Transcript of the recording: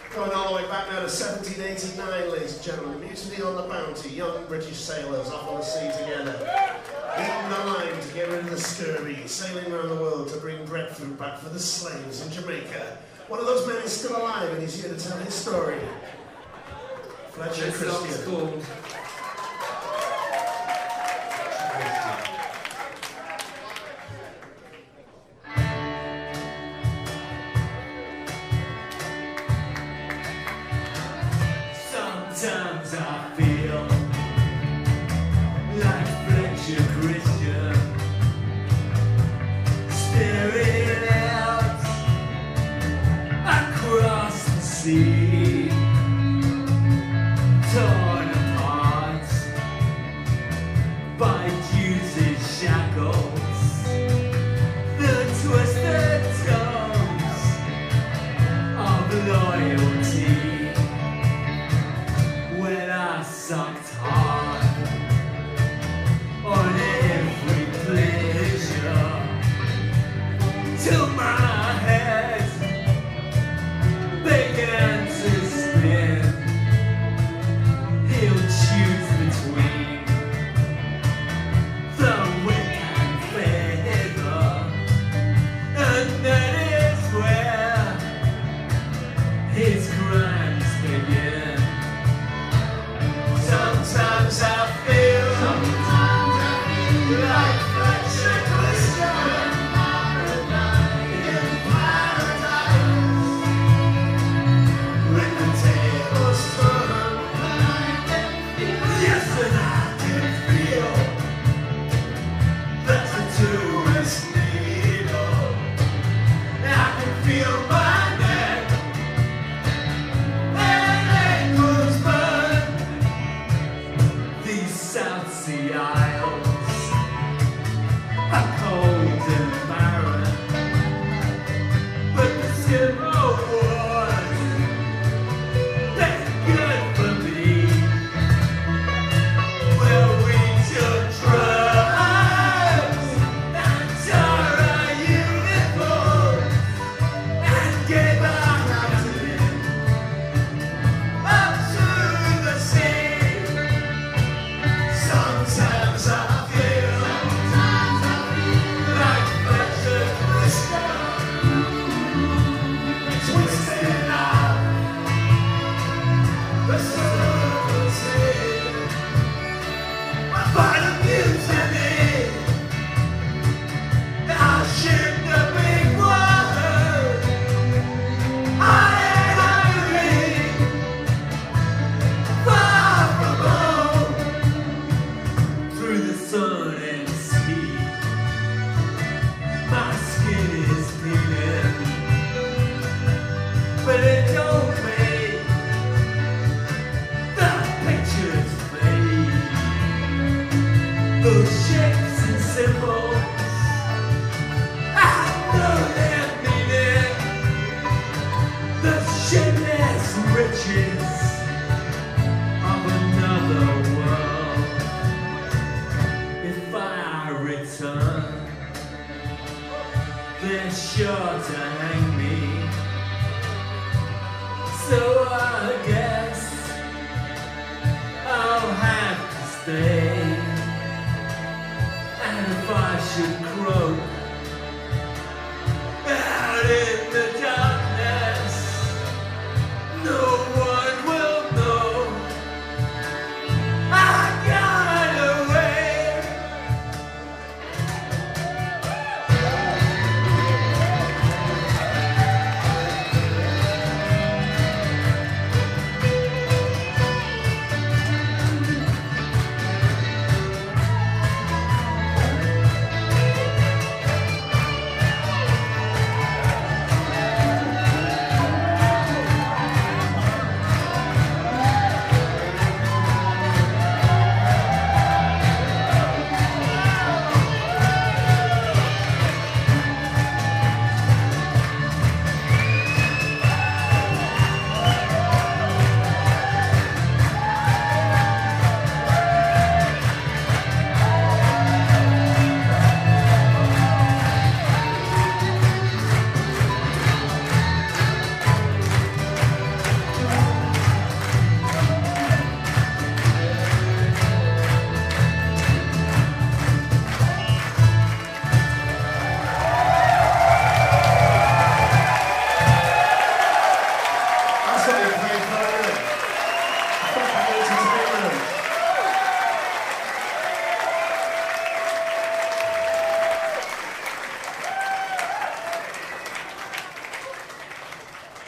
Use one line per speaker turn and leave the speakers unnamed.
Going all the way back now to 1789, ladies and gentlemen. Mutiny on the Bounty, young British sailors off on the sea together. Eating the lime to get rid of the scurvy, sailing around the world to bring breadfruit back for the slaves in Jamaica. One of those men is still alive and he's here to tell his story. Fletcher Christian.
Sometimes I feel like Fletcher Christian, staring out across the sea, torn apart by duty's shackles, the twisted tongues of loyalty. When I sucked hard on every pleasure till my head began to spin, he'll choose between the wick and feather, and that is where his crimes begin. Sometimes I feel like Fletcher Christian in paradise, when the tables turn. Yes, and I can feel that the tourist needle. I can feel my neck and ankles burn. These South Sea Isles are cold and barren, but the silver woods, they're good for me. We'll reach your tribes and tear our uniforms and give our mountain up to the sea. Sometimes I feel like Fletcher Christian, twisting out the circle's head by the mutiny. I'll ship the big word. I ain't hungry, far from home. Through the sun and sea, my skin is peeling, but it don't make the pictures fade. Those shapes and symbols, I know their meaning. The shapeless riches of another world. If I return, they're sure to hang me. So I guess I'll have to stay. And if I should